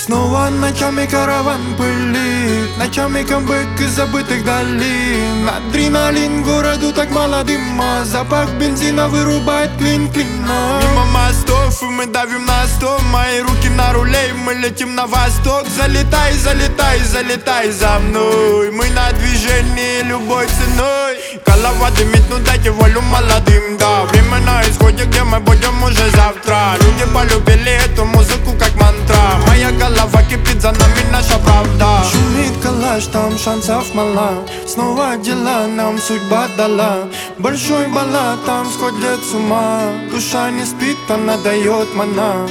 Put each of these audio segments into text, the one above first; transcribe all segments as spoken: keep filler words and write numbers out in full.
Снова ночами караван пылит, ночами камбэк из забытых долин. Адреналин, городу так мало дыма, запах бензина вырубает клин клина. Мимо мостов и мы давим на сто, мои руки на руле и мы летим на восток. Залетай, залетай, залетай за мной, мы на движении любой ценой. Голова дымит, ну дайте волю молодым, да. Время на исходе, где мы будем уже завтра. Люди полюбили эту музыку как мантра. Моя голова кипит, за нами наша правда. Шумит калаш, там шансов мало. Снова дела нам судьба дала. Большой баллад, там сходят с ума. Душа не спит, она дает мана.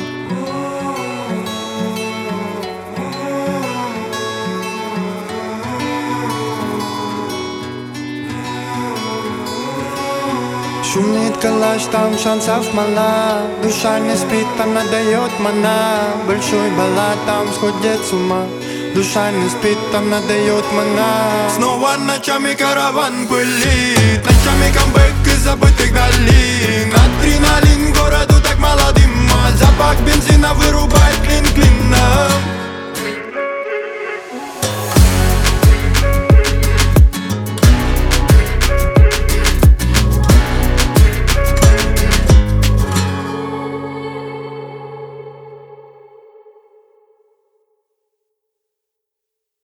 Шумит калаш, там шансов мало. Душа не спит, она дает мана. Большой баллад, там сходит с ума. Душа не спит, она дает мана. Снова ночами караван пылит, ночами камбэк из забытых долин. Адреналин,